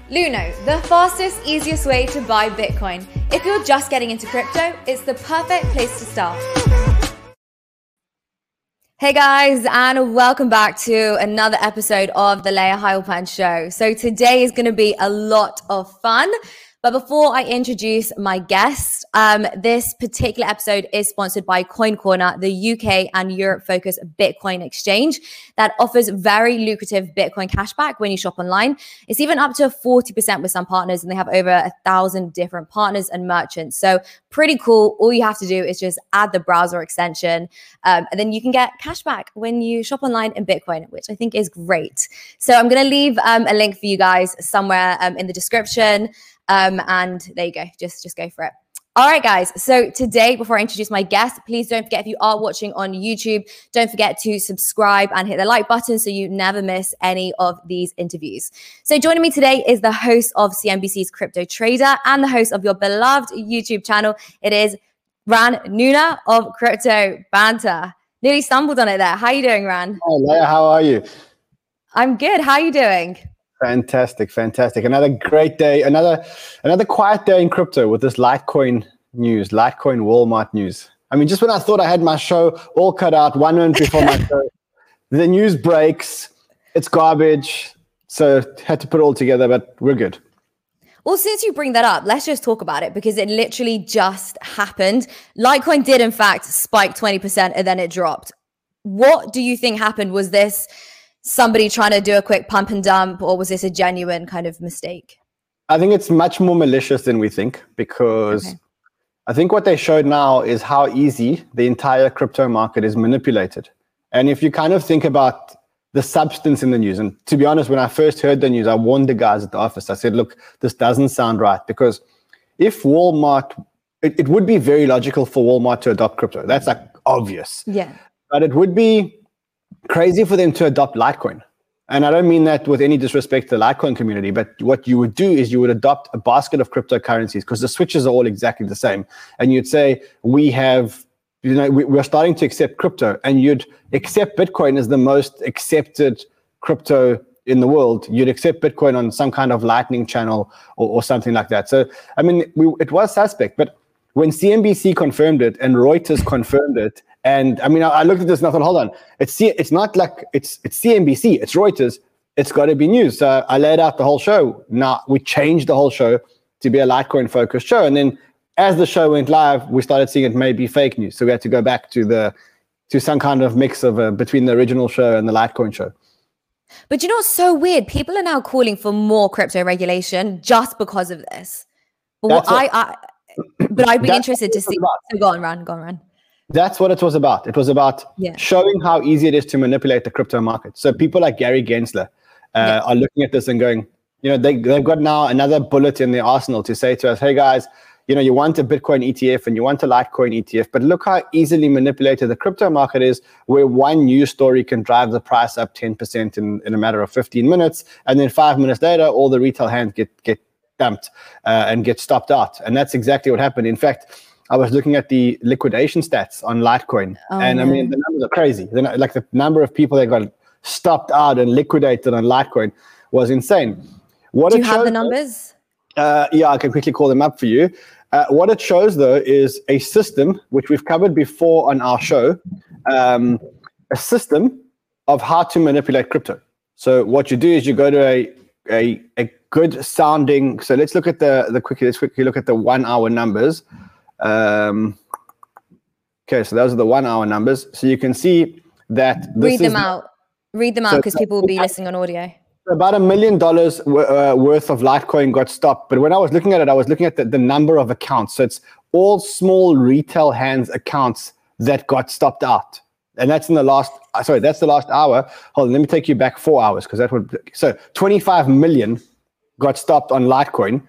Luno, the fastest, easiest way to buy Bitcoin. If you're just getting into crypto, it's the perfect place to start. Hey guys, and welcome back to another episode of the Leah Heilpern Show. So today is going to be a lot of fun. But before I introduce my guest, this particular episode is sponsored by Coin Corner, the UK and Europe-focused Bitcoin exchange that offers very lucrative Bitcoin cashback when you shop online. It's even up to 40% with some partners, and they have over 1,000 different partners and merchants. So pretty cool. All you have to do is just add the browser extension, and then you can get cashback when you shop online in Bitcoin, which I think is great. So I'm going to leave a link for you guys somewhere in the description. And there you go. Just go for it. All right, guys. So today, before I introduce my guest, please don't forget, if you are watching on YouTube, don't forget to subscribe and hit the like button so you never miss any of these interviews. So joining me today is the host of CNBC's Crypto Trader and the host of your beloved YouTube channel. It is Ran Nuna of Crypto Banter. Nearly stumbled on it there. How are you doing, Ran? Hi, Leah. How are you? I'm good. How are you doing? Fantastic. Another great day, another quiet day in crypto with this Litecoin news, Litecoin Walmart news. I mean, just when I thought I had my show all cut out, 1 minute before my show, the news breaks. It's garbage. So had to put it all together, but we're good. Well, since you bring that up, let's just talk about it because it literally just happened. Litecoin did, in fact, spike 20% and then it dropped. What do you think happened? Was this somebody trying to do a quick pump and dump, or was this a genuine kind of mistake? I think it's much more malicious than we think, because I think what they showed now is how easy the entire crypto market is manipulated. And if you kind of think about the substance in the news, and to be honest, when I first heard the news, I warned the guys at the office. I said, look, this doesn't sound right, because if Walmart, it would be very logical for Walmart to adopt crypto. That's like obvious. Yeah. But it would be crazy for them to adopt Litecoin. And I don't mean that with any disrespect to the Litecoin community, but what you would do is you would adopt a basket of cryptocurrencies, because the switches are all exactly the same. And you'd say, we're starting to accept crypto, and you'd accept Bitcoin as the most accepted crypto in the world. You'd accept Bitcoin on some kind of Lightning channel or something like that. So, I mean, it was suspect, but when CNBC confirmed it and Reuters confirmed it, and I mean, I looked at this and I thought, hold on, it's not like it's CNBC, it's Reuters, it's got to be news. So I laid out the whole show. Now we changed the whole show to be a Litecoin focused show. And then as the show went live, we started seeing it may be fake news. So we had to go back to some kind of mix of between the original show and the Litecoin show. But you know what's so weird? People are now calling for more crypto regulation just because of this. But I'd be interested to see. So go on, Ran. That's what it was about. It was about showing how easy it is to manipulate the crypto market. So people like Gary Gensler are looking at this and going, they've got now another bullet in their arsenal to say to us, hey guys, you want a Bitcoin ETF and you want a Litecoin ETF, but look how easily manipulated the crypto market is, where one news story can drive the price up 10% in a matter of 15 minutes. And then 5 minutes later, all the retail hands get dumped and get stopped out. And that's exactly what happened. In fact, I was looking at the liquidation stats on Litecoin, I mean, the numbers are crazy. Like the number of people that got stopped out and liquidated on Litecoin was insane. Do you have the numbers? Yeah, I can quickly call them up for you. What it shows, though, is a system, which we've covered before on our show, a system of how to manipulate crypto. So what you do is you go to a good sounding. So let's look at let's quickly look at the 1 hour numbers. Okay, so those are the 1 hour numbers. So you can see that read them out because people will be listening on audio. About $1 million worth of Litecoin got stopped. But when I was looking at it, I was looking at the number of accounts. So it's all small retail hands accounts that got stopped out. And that's that's the last hour. Hold on, let me take you back 4 hours, because that would, so 25 million got stopped on Litecoin,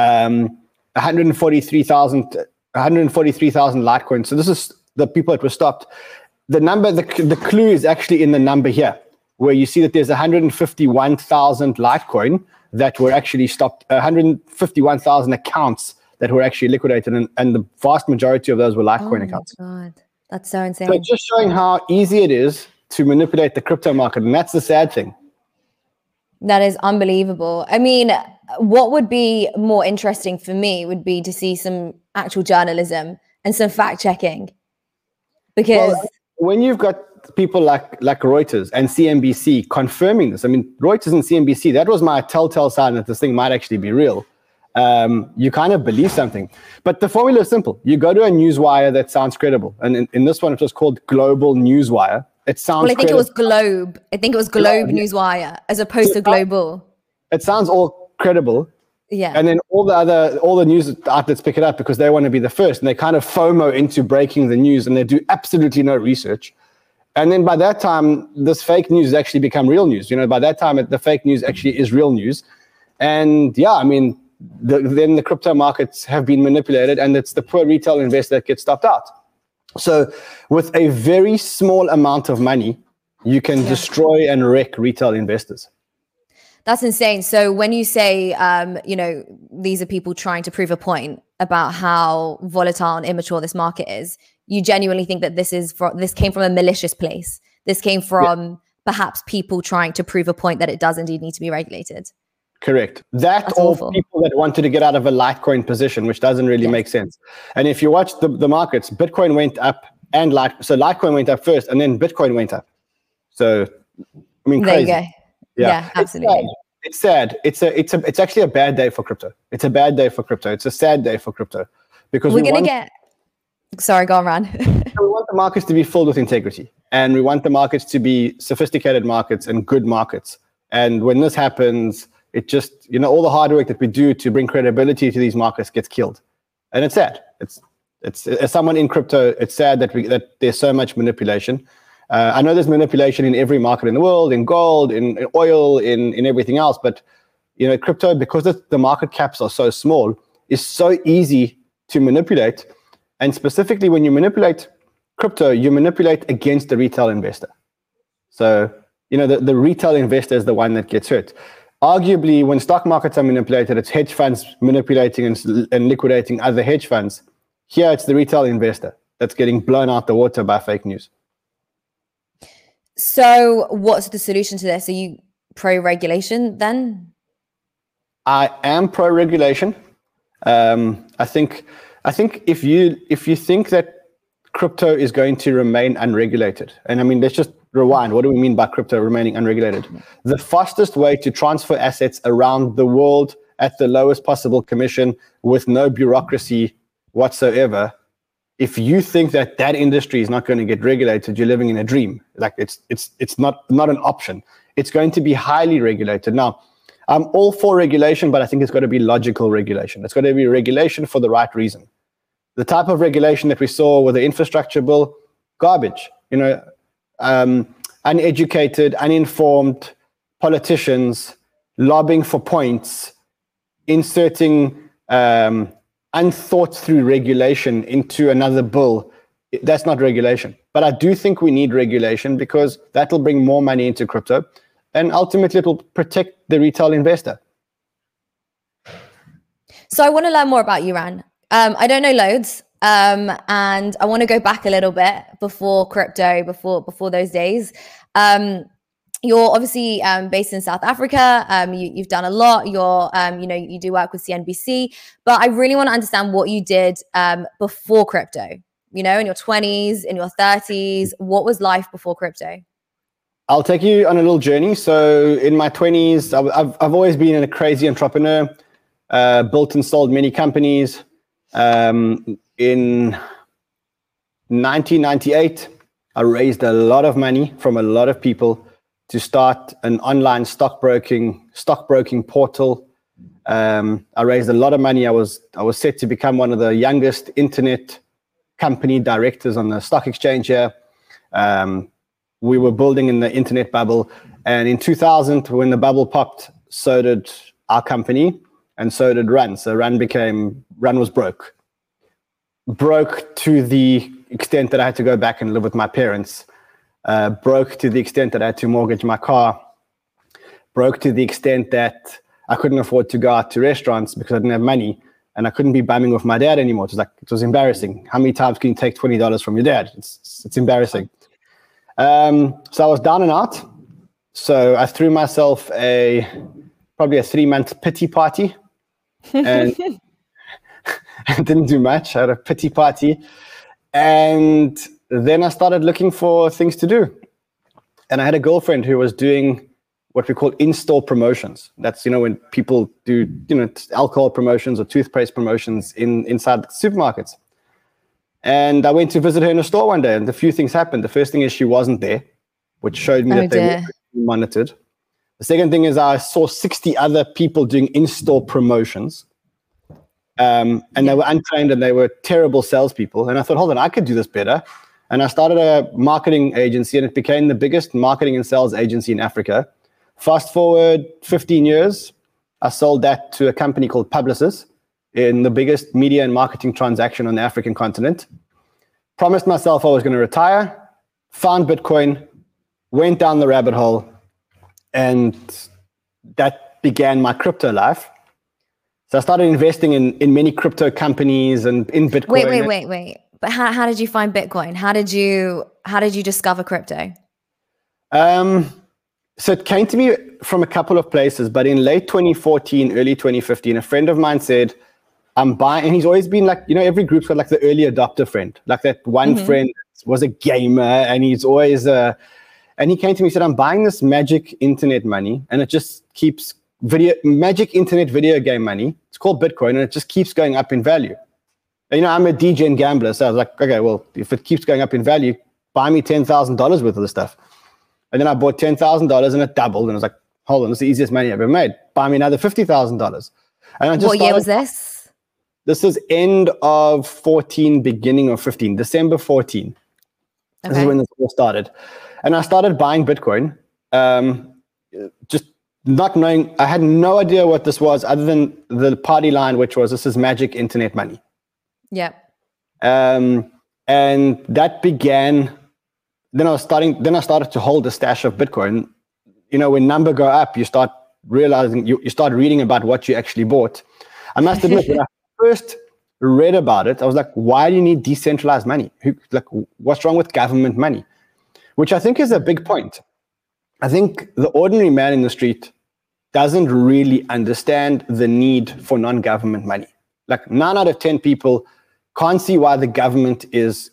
143,000 Litecoin. So this is the people that were stopped. The number, the clue is actually in the number here, where you see that there's 151,000 Litecoin that were actually stopped, 151,000 accounts that were actually liquidated, and the vast majority of those were Litecoin accounts. God, that's so insane. So it's just showing how easy it is to manipulate the crypto market, and that's the sad thing. That is unbelievable. I mean, what would be more interesting for me would be to see some actual journalism and some fact checking, because when you've got people like Reuters and CNBC confirming this, I mean, Reuters and CNBC, that was my telltale sign that this thing might actually be real. You kind of believe something. But the formula is simple. You go to a newswire that sounds credible. And in this one, it was called Global Newswire. It sounds Well, I think credible. it was Globe. I think it was Globe Newswire as opposed to Global. It sounds all credible. Yeah. And then all the news outlets pick it up because they want to be the first. And they kind of FOMO into breaking the news, and they do absolutely no research. And then by that time, this fake news has actually become real news. By that time, the fake news actually is real news. And yeah, I mean, then the crypto markets have been manipulated, and it's the poor retail investor that gets stopped out. So with a very small amount of money, you can destroy and wreck retail investors. That's insane. So when you say, these are people trying to prove a point about how volatile and immature this market is, you genuinely think that this came from a malicious place. This came from perhaps people trying to prove a point that it does indeed need to be regulated. That's or awful. People that wanted to get out of a Litecoin position, which doesn't really make sense. And if you watch the markets, Bitcoin went up and Litecoin went up first, and then Bitcoin went up. So, I mean, crazy. There you go. Yeah, absolutely. It's sad. It's actually a bad day for crypto. It's a bad day for crypto. It's a sad day for crypto, because we're going to get. Sorry, go on, Ran. We want the markets to be filled with integrity, and we want the markets to be sophisticated markets and good markets. And when this happens, it just, all the hard work that we do to bring credibility to these markets gets killed. And it's sad. It's as someone in crypto, it's sad that there's so much manipulation. I know there's manipulation in every market in the world, in gold, in oil, in everything else. But, crypto, because the market caps are so small, is so easy to manipulate. And specifically when you manipulate crypto, you manipulate against the retail investor. So, the retail investor is the one that gets hurt. Arguably, when stock markets are manipulated, it's hedge funds manipulating and liquidating other hedge funds. Here, it's the retail investor that's getting blown out the water by fake news. So what's the solution to this? Are you pro-regulation then? I am pro-regulation. I think if you think that crypto is going to remain unregulated, and I mean, let's just rewind. What do we mean by crypto remaining unregulated? The fastest way to transfer assets around the world at the lowest possible commission with no bureaucracy whatsoever. If you think that industry is not going to get regulated, you're living in a dream. Like it's not an option. It's going to be highly regulated. Now, I'm all for regulation, but I think it's got to be logical regulation. It's got to be regulation for the right reason. The type of regulation that we saw with the infrastructure bill, garbage. Uneducated, uninformed politicians lobbying for points, inserting unthought through regulation into another bill. That's not regulation. But I do think we need regulation, because that will bring more money into crypto, and ultimately it will protect the retail investor. So I want to learn more about you, Ran. I don't know loads. And I want to go back a little bit before crypto, before those days. You're obviously based in South Africa. You've done a lot. You do work with CNBC, but I really want to understand what you did before crypto. In your 20s, in your 30s, what was life before crypto? I'll take you on a little journey. So in my 20s, I've always been a crazy entrepreneur, built and sold many companies. In 1998, I raised a lot of money from a lot of people to start an online stockbroking portal. I raised a lot of money. I was set to become one of the youngest internet company directors on the stock exchange here. We were building in the internet bubble. And in 2000, when the bubble popped, so did our company, and so did Run. So Run was broke. Broke to the extent that I had to go back and live with my parents. Broke to the extent that I had to mortgage my car. Broke to the extent that I couldn't afford to go out to restaurants because I didn't have money, and I couldn't be bumming with my dad anymore. It was embarrassing. How many times can you take $20 from your dad? It's embarrassing. So I was down and out. So I threw myself a probably a 3-month pity party. And I didn't do much. I had a pity party. And then I started looking for things to do. And I had a girlfriend who was doing what we call in-store promotions. That's, when people do, alcohol promotions or toothpaste promotions inside supermarkets. And I went to visit her in a store one day, and a few things happened. The first thing is she wasn't there, which showed me that they were monitored. The second thing is I saw 60 other people doing in-store promotions. And they were untrained and they were terrible salespeople. And I thought, hold on, I could do this better. And I started a marketing agency, and it became the biggest marketing and sales agency in Africa. Fast forward 15 years, I sold that to a company called Publicis in the biggest media and marketing transaction on the African continent. Promised myself I was going to retire, found Bitcoin, went down the rabbit hole, and that began my crypto life. So I started investing in many crypto companies and in Bitcoin. Wait. But how did you find Bitcoin? How did you discover crypto? So it came to me from a couple of places, but in late 2014, early 2015, a friend of mine said, I'm buying, and he's always been like, every group's got like the early adopter friend, like that one friend was a gamer, and he's always, and he came to me and said, I'm buying this magic internet money, and it just keeps magic internet video game money. It's called Bitcoin, and it just keeps going up in value. I'm a degen gambler, so I was like, okay, well, if it keeps going up in value, buy me $10,000 worth of the stuff. And then I bought $10,000 and it doubled. And I was like, hold on, this is the easiest money I've ever made. Buy me another $50,000. And I just What year was this? This is end of 14, beginning of 15, December 14. Okay. This is when this all started. And I started buying Bitcoin, just not knowing, I had no idea what this was other than the party line, which was, this is magic internet money. Yeah. And that began, then I started to hold a stash of Bitcoin. When numbers go up, you start realizing, you start reading about what you actually bought. I must admit, when I first read about it, I was like, why do you need decentralized money? What's wrong with government money? Which I think is a big point. I think the ordinary man in the street doesn't really understand the need for non-government money. Like 9 out of 10 people can't see why the government is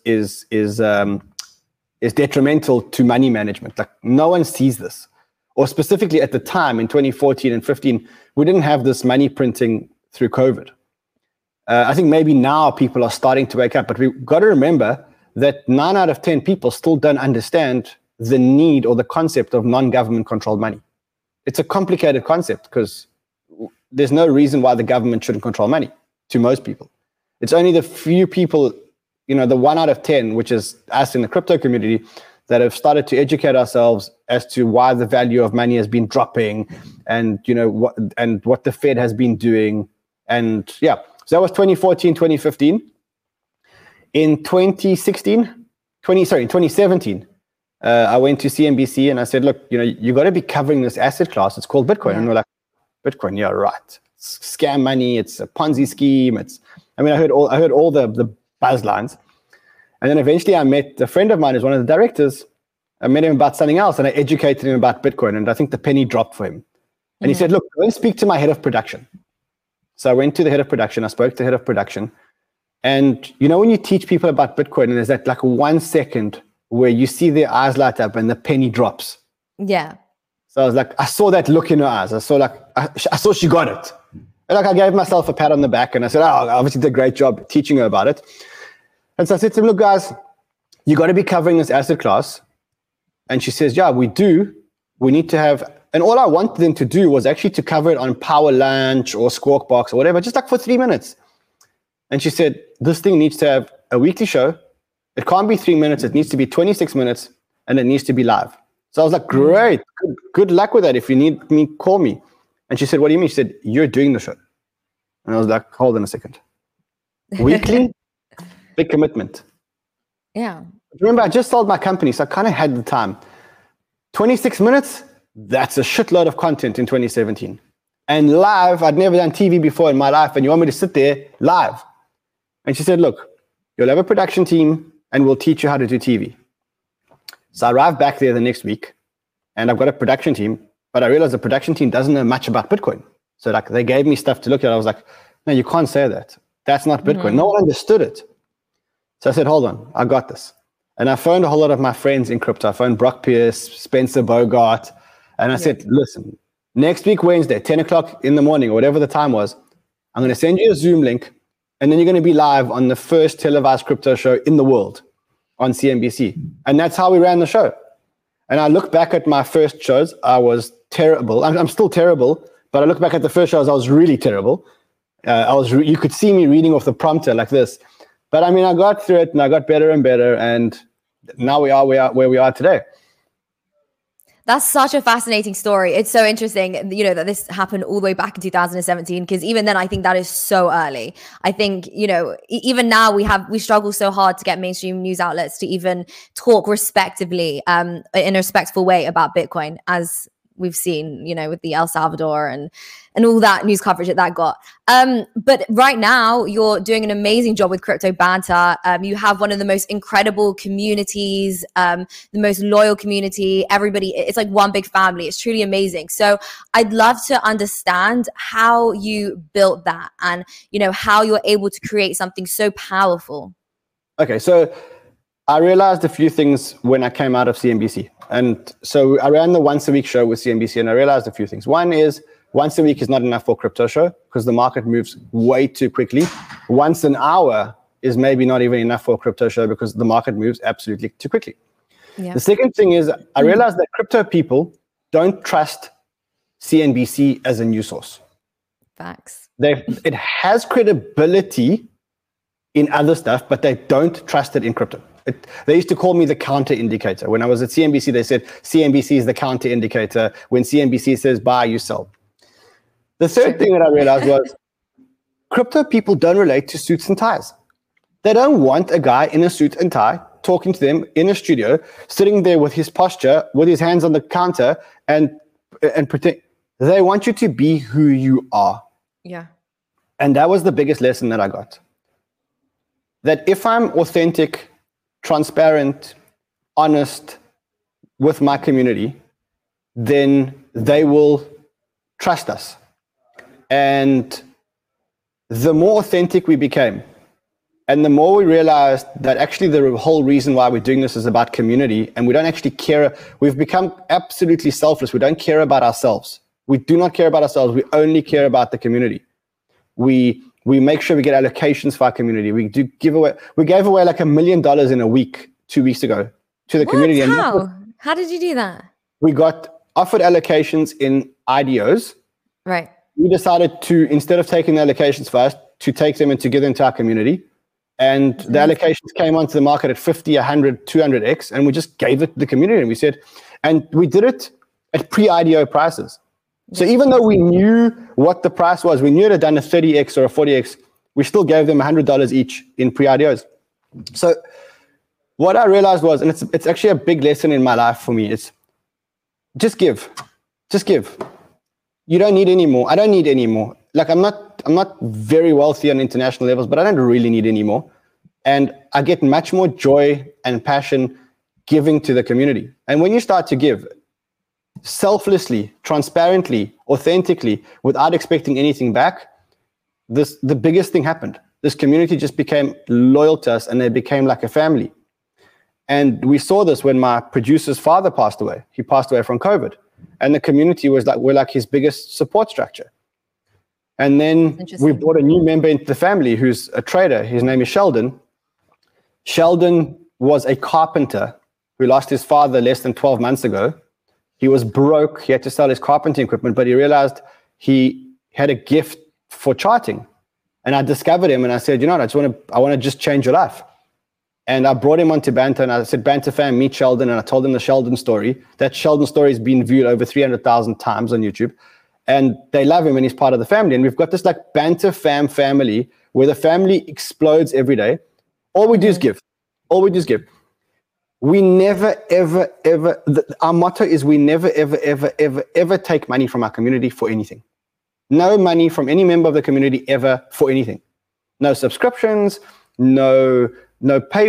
detrimental to money management. Like no one sees this. Or specifically at the time in 2014 and 15, we didn't have this money printing through COVID. I think maybe now people are starting to wake up, but we've got to remember that 9 out of 10 people still don't understand the need or the concept of non-government controlled money. It's a complicated concept because there's no reason why the government shouldn't control money to most people. It's only the few people, the 1 out of 10, which is us in the crypto community, that have started to educate ourselves as to why the value of money has been dropping and, what the Fed has been doing. And yeah, so that was 2014, 2015. In 2017, I went to CNBC and I said, look, you got to be covering this asset class. It's called Bitcoin. Yeah. And we're like, Bitcoin, yeah, right. It's scam money. It's a Ponzi scheme. I heard all the buzz lines. And then eventually I met a friend of mine who's one of the directors. I met him about something else and I educated him about Bitcoin. And I think the penny dropped for him. And he said, look, go and speak to my head of production. So I went to the head of production. I spoke to the head of production. And when you teach people about Bitcoin and there's that like 1 second where you see their eyes light up and the penny drops. Yeah. So I was like, I saw that look in her eyes. I saw she got it. And I gave myself a pat on the back and I said, I obviously did a great job teaching her about it. And so I said to him, look, guys, you got to be covering this asset class. And she says, yeah, we do. We need to have, and all I wanted them to do was actually to cover it on Power Lunch or Squawk Box or whatever, just like for 3 minutes. And she said, this thing needs to have a weekly show. It can't be 3 minutes. It needs to be 26 minutes and it needs to be live. So I was like, great, good luck with that. If you need me, call me. And she said, what do you mean? She said, you're doing the show. And I was like, hold on a second. Weekly, big commitment. Yeah. Remember, I just sold my company, so I kind of had the time. 26 minutes, that's a shitload of content in 2017. And live, I'd never done TV before in my life, and you want me to sit there live. And she said, look, you'll have a production team, and we'll teach you how to do TV. So I arrived back there the next week, and I've got a production team, but I realized the production team doesn't know much about Bitcoin. So like they gave me stuff to look at. I was like, no, you can't say that. That's not Bitcoin. No one understood it. So I said, hold on, I got this. And I phoned a whole lot of my friends in crypto. I phoned Brock Pierce, Spencer Bogart. And I said, listen, next week, Wednesday, 10 o'clock in the morning, or whatever the time was, I'm going to send you a Zoom link. And then you're going to be live on the first televised crypto show in the world on CNBC. And that's how we ran the show. And I look back at my first shows. I was terrible. I'm still terrible. But I look back at the first shows. I was really terrible. You could see me reading off the prompter like this. But I mean, I got through it and I got better and better. And now we are where we are today. That's such a fascinating story. It's so interesting, you know, that this happened all the way back in 2017, because even then I think that is so early. I think, you know, even now we struggle so hard to get mainstream news outlets to even talk respectively, in a respectful way about Bitcoin, as we've seen, you know, with the El Salvador and all that news coverage that got. But right now you're doing an amazing job with Crypto Banter. You have one of the most incredible communities, the most loyal community. Everybody, it's like one big family. It's truly amazing. So I'd love to understand how you built that and, you know, how you're able to create something so powerful. Okay, so I realized a few things when I came out of CNBC. And so I ran the once a week show with CNBC and I realized a few things. One is once a week is not enough for a crypto show because the market moves way too quickly. Once an hour is maybe not even enough for a crypto show because the market moves absolutely too quickly. Yeah. The second thing is I realized that crypto people don't trust CNBC as a news source. Facts. It has credibility in other stuff, but they don't trust it in crypto. They used to call me the counter indicator. When I was at CNBC, they said CNBC is the counter indicator. When CNBC says buy, you sell. The third thing that I realized was crypto people don't relate to suits and ties. They don't want a guy in a suit and tie talking to them in a studio, sitting there with his posture, with his hands on the counter and pretend. They want you to be who you are. Yeah. And that was the biggest lesson that I got. That if I'm authentic, transparent, honest with my community, then they will trust us. And the more authentic we became, and the more we realized that actually the whole reason why we're doing this is about community, and we don't actually care. We've become absolutely selfless. We don't care about ourselves. We do not care about ourselves. We only care about the community. We make sure we get allocations for our community. We gave away like $1 million in a week 2 weeks ago to the community. How did you do that? We got offered allocations in IDOs. Right. We decided to, instead of taking the allocations first, to take them and to give them to our community. And the allocations came onto the market at 50, 100, 200x, and we just gave it to the community. And we said, and we did it at pre-IDO prices. So even though we knew what the price was, we knew it had done a 30x or a 40x, we still gave them $100 each in pre-IDOs. So what I realized was, and it's actually a big lesson in my life for me, it's just give. Just give. You don't need any more. I don't need any more. Like I'm not very wealthy on international levels, but I don't really need any more. And I get much more joy and passion giving to the community. And when you start to give selflessly, transparently, authentically, without expecting anything back, the biggest thing happened. This community just became loyal to us and they became like a family. And we saw this when my producer's father passed away. He passed away from COVID. And the community we're like his biggest support structure. And then we brought a new member into the family who's a trader. His name is Sheldon. Sheldon was a carpenter who lost his father less than 12 months ago. He was broke. He had to sell his carpenting equipment, but he realized he had a gift for charting. And I discovered him and I said, you know what, I want to just change your life. And I brought him onto Banter and I said, Banter fam, meet Sheldon. And I told him the Sheldon story. That Sheldon story has been viewed over 300,000 times on YouTube. And they love him and he's part of the family. And we've got this like Banter fam family where the family explodes every day. All we do is give. All we do is give. We never, ever, ever, our motto is we never, ever, ever, ever, ever take money from our community for anything. No money from any member of the community ever for anything. No subscriptions, no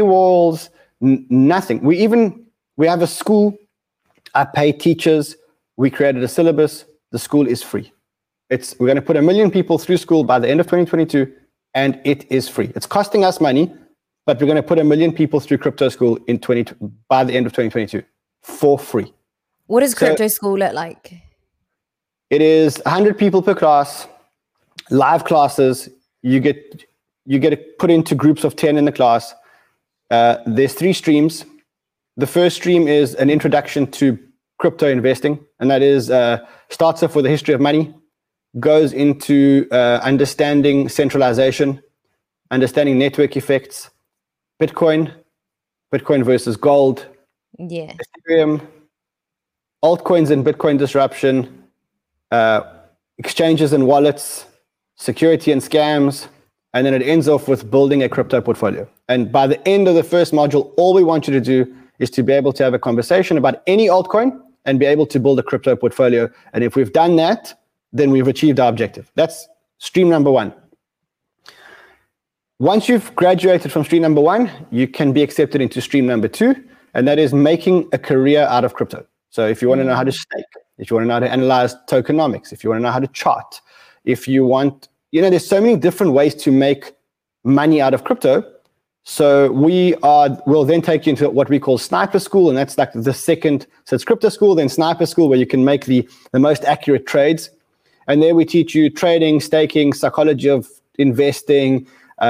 paywalls, nothing. We have a school. I pay teachers We created a syllabus. The school is free. We're going to put 1 million people through school by the end of 2022, and it is free. It's costing us money, but we're going to put 1 million people through crypto school by the end of 2022 for free. What does crypto school look like? It is 100 people per class, live classes. You get put into groups of 10 in the class. There's 3 streams. The first stream is an introduction to crypto investing, and that is starts off with the history of money, goes into understanding centralization, understanding network effects, Bitcoin versus gold, Ethereum, altcoins and Bitcoin disruption, exchanges and wallets, security and scams, and then it ends off with building a crypto portfolio. And by the end of the first module, all we want you to do is to be able to have a conversation about any altcoin and be able to build a crypto portfolio. And if we've done that, then we've achieved our objective. That's stream number 1. Once you've graduated from stream number 1, you can be accepted into stream number 2, and that is making a career out of crypto. So if you want to know how to stake, if you want to know how to analyze tokenomics, if you want to know how to chart, if you want, there's so many different ways to make money out of crypto. So we'll then take you into what we call sniper school, and that's like the second. So it's crypto school, then sniper school, where you can make the most accurate trades. And there we teach you trading, staking, psychology of investing,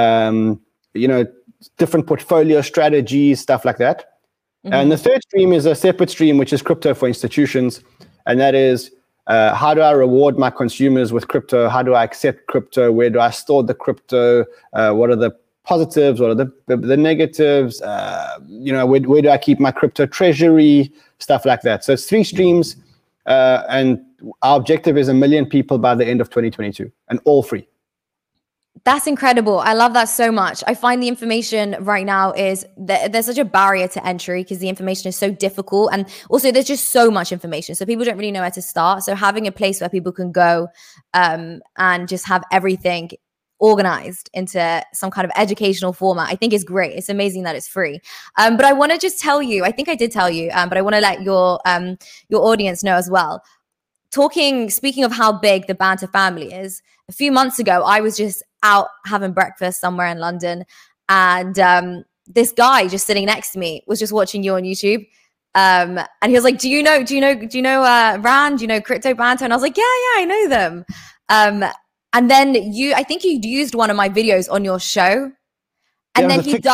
different portfolio strategies, stuff like that. Mm-hmm. And the third stream is a separate stream, which is crypto for institutions. And that is, how do I reward my consumers with crypto? How do I accept crypto? Where do I store the crypto? What are the positives? What are the negatives? Where do I keep my crypto treasury? Stuff like that. So it's 3 streams. And our objective is 1 million people by the end of 2022, and all free. That's incredible. I love that so much. I find the information right now is that there's such a barrier to entry because the information is so difficult. And also there's just so much information. So people don't really know where to start. So having a place where people can go and just have everything organized into some kind of educational format, I think is great. It's amazing that it's free. But I want to just tell you, I think I did tell you, but I want to let your audience know as well. Speaking of how big the Banter family is, a few months ago, I was just out having breakfast somewhere in London, and this guy just sitting next to me was just watching you on YouTube. And he was like, do you know Rand? Do you know Crypto Banter? And I was like, yeah, I know them. And then I think you used one of my videos on your show, and then he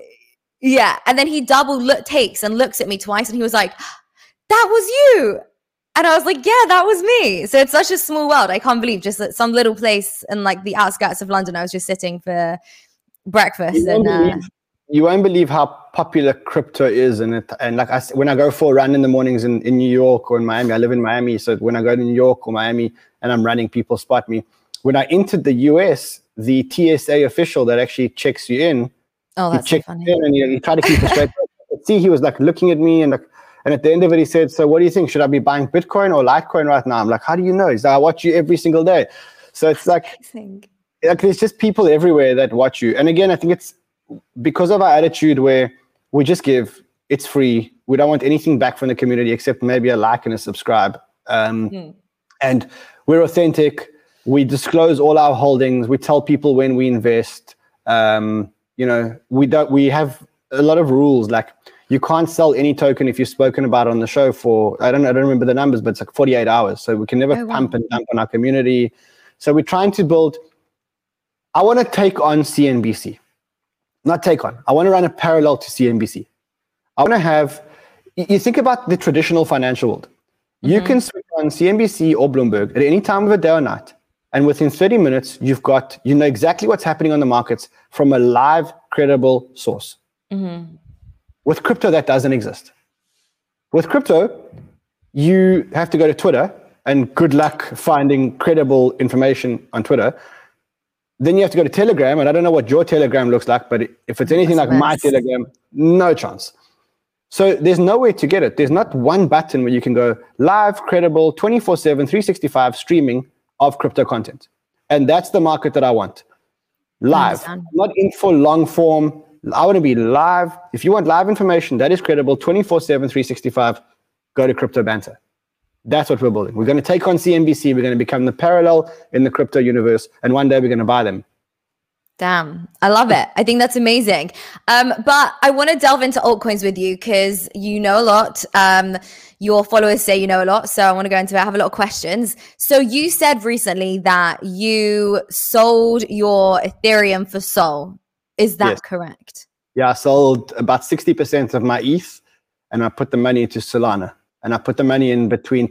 and then he takes and looks at me twice, and he was like, that was you. And I was like, yeah, that was me. So it's such a small world. I can't believe just that some little place in like the outskirts of London, I was just sitting for breakfast. You won't believe how popular crypto is. And when I go for a run in the mornings in New York or in Miami, I live in Miami. So when I go to New York or Miami and I'm running, people spot me. When I entered the US, the TSA official that actually checks you in, that's so funny. And he tried to keep it straight. See, he was like looking at me and at the end of it, he said, so what do you think? Should I be buying Bitcoin or Litecoin right now? I'm like, how do you know? He's like, I watch you every single day. So it's like there's just people everywhere that watch you. And again, I think it's because of our attitude where we just give, it's free. We don't want anything back from the community except maybe a like and a subscribe. And we're authentic. We disclose all our holdings. We tell people when we invest. We have a lot of rules, like you can't sell any token if you've spoken about it on the show for, I don't remember the numbers, but it's like 48 hours. So we can never pump and dump on our community. So we're trying to build, I want to take on CNBC. Not take on. I want to run a parallel to CNBC. I want to have, you think about the traditional financial world. You can switch on CNBC or Bloomberg at any time of the day or night. And within 30 minutes, you know exactly what's happening on the markets from a live, credible source. With crypto, that doesn't exist. With crypto, you have to go to Twitter, and good luck finding credible information on Twitter. Then you have to go to Telegram, and I don't know what your Telegram looks like, but if it's anything like my Telegram, no chance. So there's nowhere to get it. There's not one button where you can go live, credible, 24/7, 365 streaming of crypto content. And that's the market that I want. Live, not in for long form. I want to be live. If you want live information that is credible, 24/7, 365, go to Crypto Banter. That's what we're building. We're going to take on CNBC. We're going to become the parallel in the crypto universe. And one day we're going to buy them. Damn, I love it. I think that's amazing. But I want to delve into altcoins with you because you know a lot. Your followers say you know a lot. So I want to go into it. I have a lot of questions. So you said recently that you sold your Ethereum for Sol. Is that correct? Yeah, I sold about 60% of my ETH and I put the money into Solana. And I put the money in between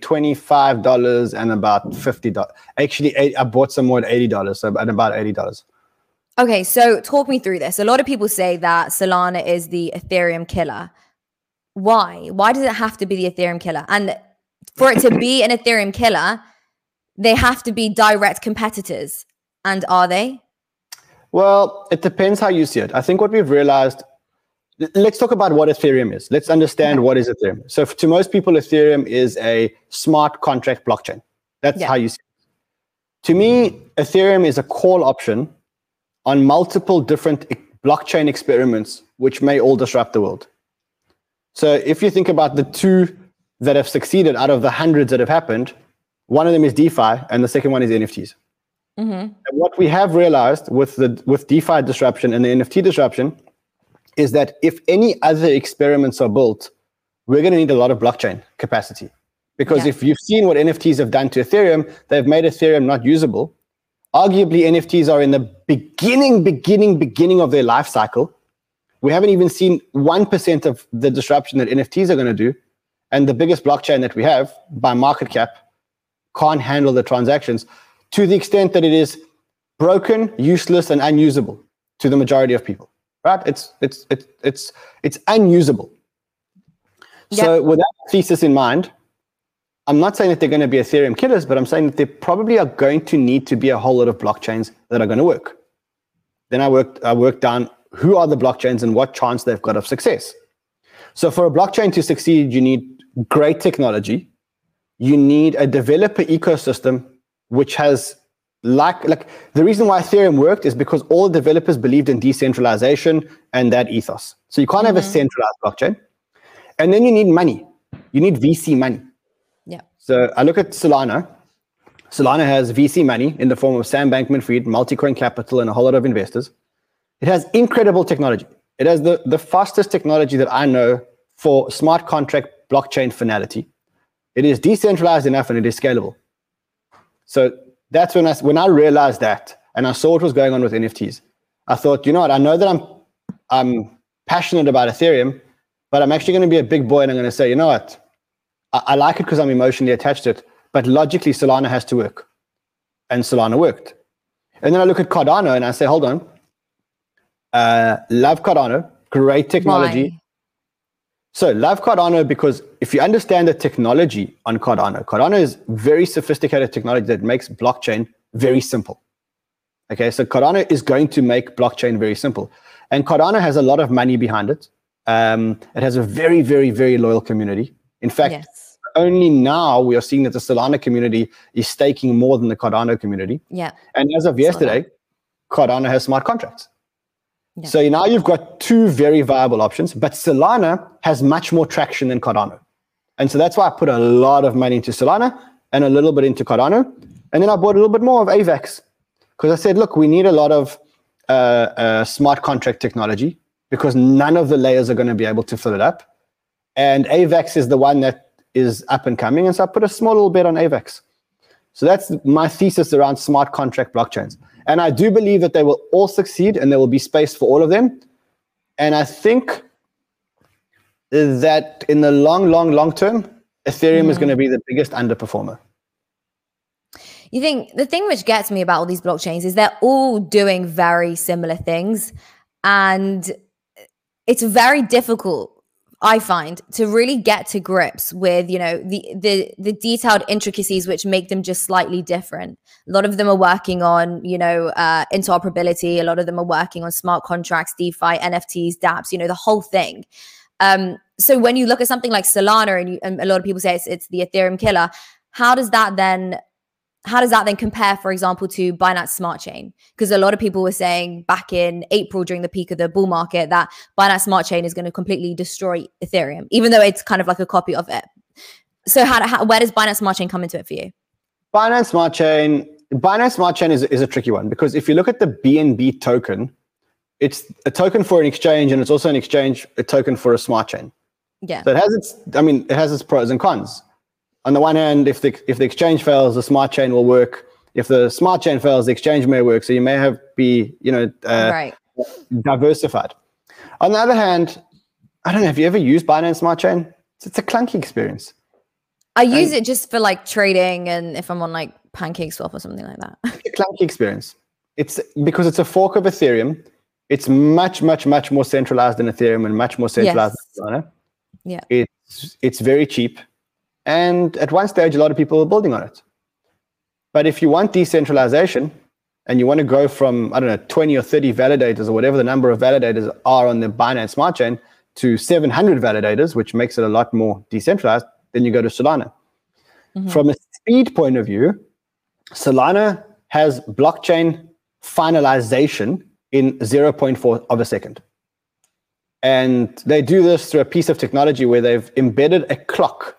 $25 and about $50. Actually, I bought some more at $80, so at about $80. Okay, so talk me through this. A lot of people say that Solana is the Ethereum killer. Why? Why does it have to be the Ethereum killer? And for it to be an Ethereum killer, they have to be direct competitors. And are they? Well, it depends how you see it. I think what we've realized, let's talk about what Ethereum is. Let's understand what is Ethereum. So to most people, Ethereum is a smart contract blockchain. That's how you see it. To me, Ethereum is a call option on multiple different blockchain experiments, which may all disrupt the world. So if you think about the two that have succeeded out of the hundreds that have happened, one of them is DeFi and the second one is NFTs. Mm-hmm. And what we have realized with DeFi disruption and the NFT disruption is that if any other experiments are built, we're going to need a lot of blockchain capacity. Because if you've seen what NFTs have done to Ethereum, they've made Ethereum not usable. Arguably, NFTs are in the beginning of their life cycle. We haven't even seen 1% of the disruption that NFTs are going to do. And the biggest blockchain that we have by market cap can't handle the transactions to the extent that it is broken, useless, and unusable to the majority of people. Right? It's unusable. Yep. So with that thesis in mind, I'm not saying that they're going to be Ethereum killers, but I'm saying that there probably are going to need to be a whole lot of blockchains that are going to work. Then I worked down who are the blockchains and what chance they've got of success. So for a blockchain to succeed, you need great technology. You need a developer ecosystem, which has like the reason why Ethereum worked is because all developers believed in decentralization and that ethos. So you can't have a centralized blockchain. And then you need money. You need VC money. Yeah. So I look at Solana. Solana has VC money in the form of Sam Bankman-Fried, Multicoin Capital, and a whole lot of investors. It has incredible technology. It has the fastest technology that I know for smart contract blockchain finality. It is decentralized enough and it is scalable. So that's when I realized that and I saw what was going on with NFTs. I thought, you know what? I know that I'm passionate about Ethereum, but I'm actually going to be a big boy and I'm going to say, you know what? I like it because I'm emotionally attached to it, but logically Solana has to work. And Solana worked. And then I look at Cardano and I say, hold on. Love Cardano, great technology. Why? So love Cardano because if you understand the technology on Cardano is very sophisticated technology that makes blockchain very simple. Okay, so Cardano is going to make blockchain very simple. And Cardano has a lot of money behind it. It has a very, very, very loyal community. In fact, only now we are seeing that the Solana community is staking more than the Cardano community. Yeah. And as of yesterday, Cardano has smart contracts. Yeah. So now you've got two very viable options, but Solana has much more traction than Cardano. And so that's why I put a lot of money into Solana and a little bit into Cardano. And then I bought a little bit more of AVAX because I said, look, we need a lot of smart contract technology because none of the layers are going to be able to fill it up. And AVAX is the one that is up and coming. And so I put a small little bit on AVAX. So that's my thesis around smart contract blockchains. And I do believe that they will all succeed and there will be space for all of them. And I think that in the long term, Ethereum is going to be the biggest underperformer. You think the thing which gets me about all these blockchains is they're all doing very similar things. And it's very difficult, I find, to really get to grips with, you know, the detailed intricacies which make them just slightly different. A lot of them are working on, you know, interoperability. A lot of them are working on smart contracts, DeFi, NFTs, dApps, you know, the whole thing. So when you look at something like Solana and a lot of people say it's the Ethereum killer, how does that then compare, for example, to Binance Smart Chain? Because a lot of people were saying back in April during the peak of the bull market that Binance Smart Chain is going to completely destroy Ethereum, even though it's kind of like a copy of it. So where does Binance Smart Chain come into it for you? Binance Smart Chain is a tricky one, because if you look at the BNB token, it's a token for an exchange, and it's also a token for a smart chain. Yeah. So it has its pros and cons. On the one hand, if the exchange fails, the smart chain will work. If the smart chain fails, the exchange may work. So you may be right. diversified. On the other hand, I don't know, have you ever used Binance Smart Chain? It's a clunky experience. I use it just for like trading, and if I'm on like PancakeSwap or something like that. It's a clunky experience. It's because it's a fork of Ethereum. It's much, much, much more centralized than Ethereum, and much more centralized than Solana. Yeah. It's very cheap. And at one stage, a lot of people were building on it. But if you want decentralization and you want to go from, 20 or 30 validators or whatever the number of validators are on the Binance Smart Chain to 700 validators, which makes it a lot more decentralized, then you go to Solana. Mm-hmm. From a speed point of view, Solana has blockchain finalization in 0.4 of a second. And they do this through a piece of technology where they've embedded a clock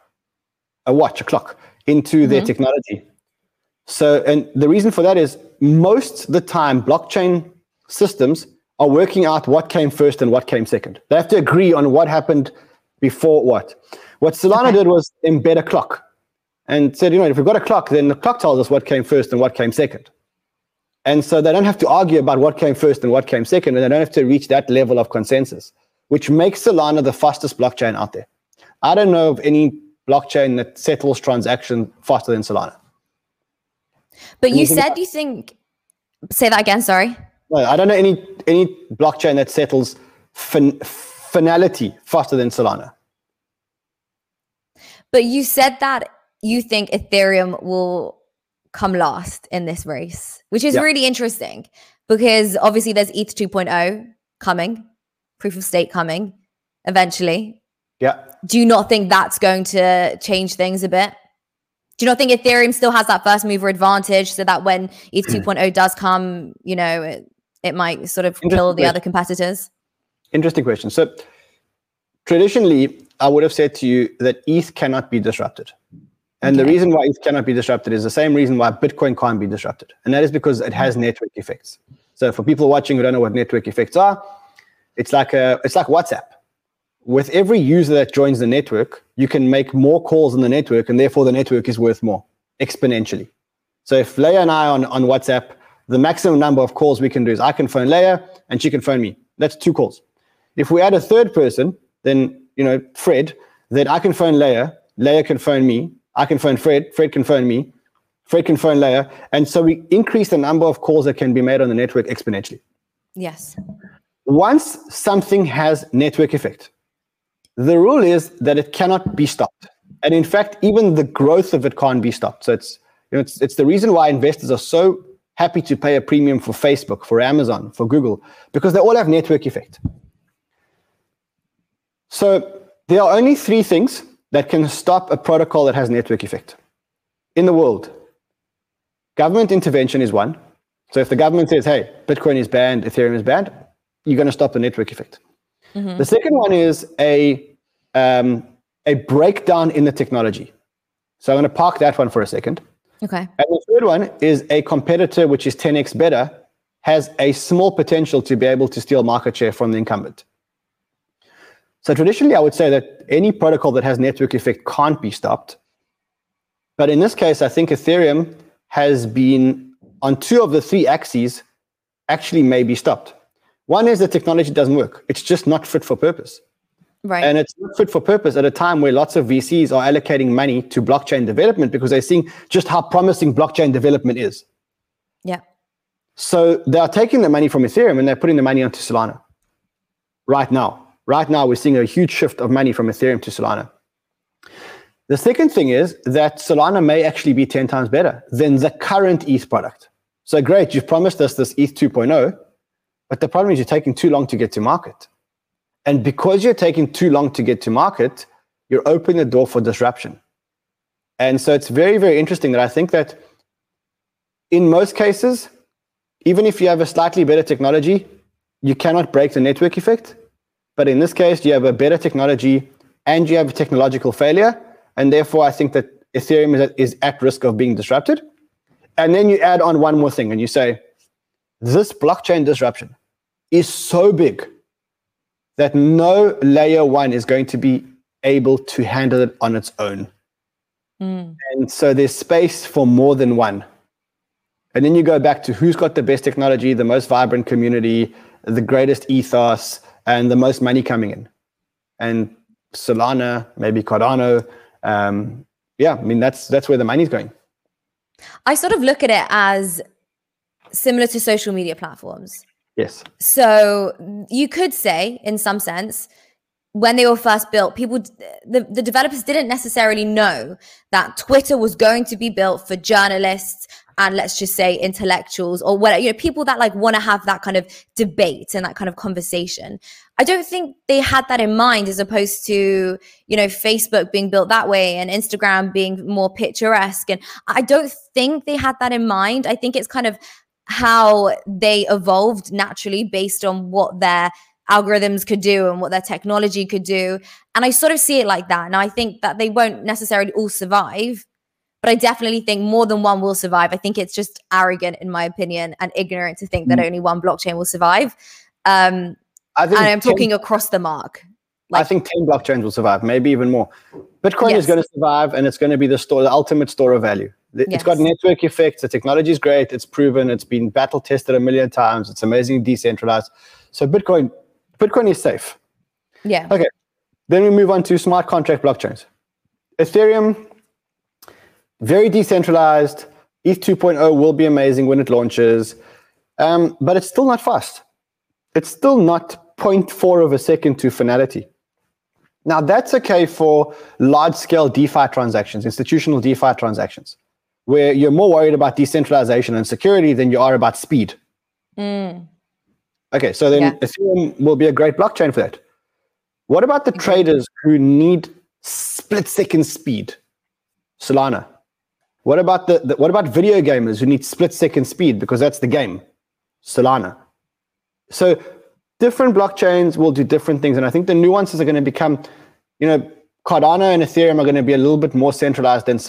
into their technology. So, and the reason for that is most of the time, blockchain systems are working out what came first and what came second. They have to agree on what happened before what. What Solana did was embed a clock and said, if we've got a clock, then the clock tells us what came first and what came second. And so they don't have to argue about what came first and what came second, and they don't have to reach that level of consensus, which makes Solana the fastest blockchain out there. I don't know of any blockchain that settles transactions faster than Solana. But you said you think, say that again, sorry. No, I don't know any blockchain that settles finality faster than Solana. But you said that you think Ethereum will come last in this race, which is really interesting, because obviously there's ETH 2.0 coming, proof of stake coming eventually. Yeah. Do you not think that's going to change things a bit? Do you not think Ethereum still has that first mover advantage, so that when ETH 2.0 does come, it might sort of kill the other competitors? Interesting question. So traditionally, I would have said to you that ETH cannot be disrupted. And the reason why ETH cannot be disrupted is the same reason why Bitcoin can't be disrupted. And that is because it has network effects. So for people watching who don't know what network effects are, it's like WhatsApp. With every user that joins the network, you can make more calls in the network, and therefore the network is worth more exponentially. So if Leia and I on WhatsApp, the maximum number of calls we can do is I can phone Leia and she can phone me. That's 2 calls. If we add a third person, then, Fred, then I can phone Leia, Leia can phone me, I can phone Fred, Fred can phone me, Fred can phone Leia. And so we increase the number of calls that can be made on the network exponentially. Yes. Once something has network effect, the rule is that it cannot be stopped. And in fact, even the growth of it can't be stopped. So it's the reason why investors are so happy to pay a premium for Facebook, for Amazon, for Google, because they all have network effect. So there are only 3 things that can stop a protocol that has network effect in the world. Government intervention is one. So if the government says, hey, Bitcoin is banned, Ethereum is banned, you're going to stop the network effect. Mm-hmm. The second one is a breakdown in the technology. So I'm going to park that one for a second. Okay. And the third one is a competitor which is 10x better, has a small potential to be able to steal market share from the incumbent. So traditionally, I would say that any protocol that has network effect can't be stopped. But in this case, I think Ethereum has been on 2 of the 3 axes actually may be stopped. One is the technology doesn't work. It's just not fit for purpose. Right. And it's not fit for purpose at a time where lots of VCs are allocating money to blockchain development because they're seeing just how promising blockchain development is. Yeah. So they are taking the money from Ethereum and they're putting the money onto Solana right now. Right now, we're seeing a huge shift of money from Ethereum to Solana. The second thing is that Solana may actually be 10 times better than the current ETH product. So great, you've promised us this ETH 2.0, but the problem is you're taking too long to get to market. And because you're taking too long to get to market, you're opening the door for disruption. And so it's very, very interesting that I think that in most cases, even if you have a slightly better technology, you cannot break the network effect. But in this case, you have a better technology and you have a technological failure, And therefore, I think that Ethereum is at risk of being disrupted. And then you add on one more thing and you say, this blockchain disruption is so big that no layer one is going to be able to handle it on its own. And so there's space for more than one. And then you go back to who's got the best technology, the most vibrant community, the greatest ethos, and the most money coming in. And Solana, maybe Cardano. Yeah, I mean, that's where the money's going. I sort of look at it as similar to social media platforms. Yes. So you could say, in some sense, when they were first built, the developers didn't necessarily know that Twitter was going to be built for journalists and, let's just say, intellectuals or whatever, you know, people that like want to have that kind of debate and that kind of conversation. I don't think they had that in mind, as opposed to, you know, Facebook being built that way and Instagram being more picturesque. And I don't think they had that in mind. I think it's kind of how they evolved naturally based on what their algorithms could do and what their technology could do. And I sort of see it like that. Now, I think that they won't necessarily all survive, but I definitely think more than one will survive. I think it's just arrogant, in my opinion, and ignorant to think that only one blockchain will survive. And I'm talking across the mark. I think 10 blockchains will survive, maybe even more. Bitcoin is going to survive, and it's going to be the ultimate store of value. It's got network effects. The technology is great. It's proven. It's been battle tested 1 million times. It's amazingly decentralized. So Bitcoin is safe. Yeah. Okay. Then we move on to smart contract blockchains. Ethereum, very decentralized. ETH 2.0 will be amazing when it launches, but it's still not fast. It's still not 0.4 of a second to finality. Now, that's okay for large-scale DeFi transactions, institutional DeFi transactions, where you're more worried about decentralization and security than you are about speed. Okay, so then Ethereum will be a great blockchain for that. What about the traders who need split-second speed? Solana. What about what about video gamers who need split-second speed because that's the game? Solana. So different blockchains will do different things, and I think the nuances are going to become, you know, Cardano and Ethereum are going to be a little bit more decentralized than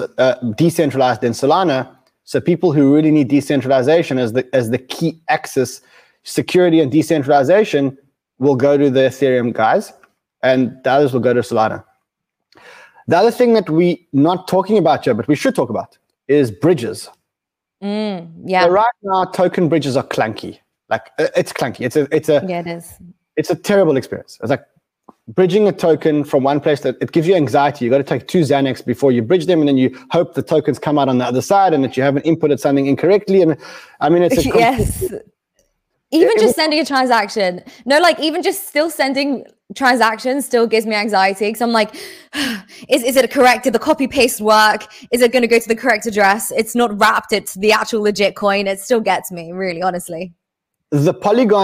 Solana. So people who really need decentralization as the key axis, security and decentralization, will go to the Ethereum guys, and the others will go to Solana. The other thing that we're not talking about here, but we should talk about, is bridges. Yeah. So right now, token bridges are clunky. Like, it's clunky. It is. It's a terrible experience. It's like bridging a token from one place that it gives you anxiety. You got to take 2 Xanax before you bridge them, and then you hope the tokens come out on the other side and that you haven't inputted something incorrectly. And I mean, it's yes. Even just sending a transaction. No, like even just still sending transactions still gives me anxiety, because I'm like, is it correct? Did the copy paste work? Is it going to go to the correct address? It's not wrapped. It's the actual legit coin. It still gets me, really, honestly. The